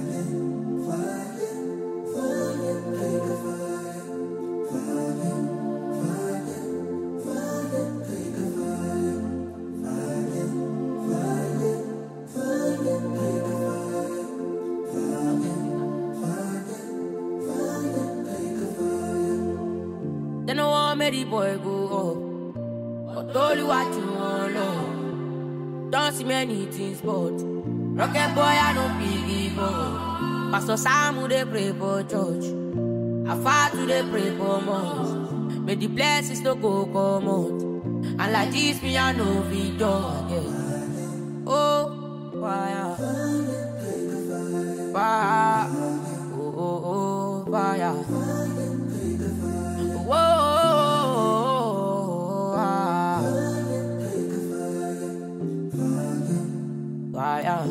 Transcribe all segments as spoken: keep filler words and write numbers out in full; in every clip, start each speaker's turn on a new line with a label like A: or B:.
A: They no want me the boy go up, but only what you want love. Don't see many things, but rocket boy I don't believe up. Pastor Sam they pray for church, I far to they pray for months. May the blessings no go come out, and like this me I know video again. Oh fire, fire, oh oh oh fire. Whoa, ah, fire.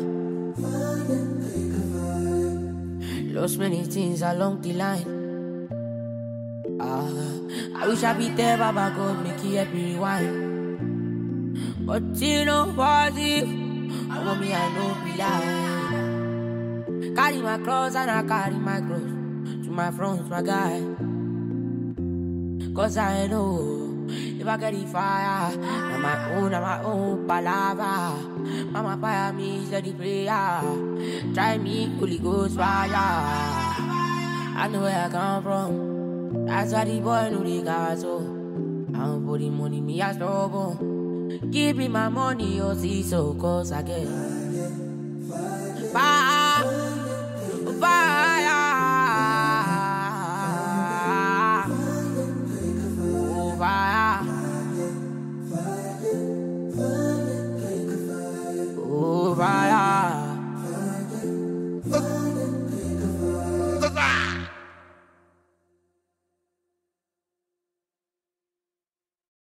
A: Lost many things along the line. Ah, I wish I be there, Baba God, make it help me rewind. But you know, positive, oh me I know be lie. Carry my cross and I carry my cross to my front, my guy. Cause I know if I get the fire, I'm my own, I'm my own palava. Mama fire me, steady prayer. Try me, Holy Ghost fire. I know where I come from. That's why the boy know the got so. I don't put the money, me I struggle. Give me my money, or see so, cause I get fire.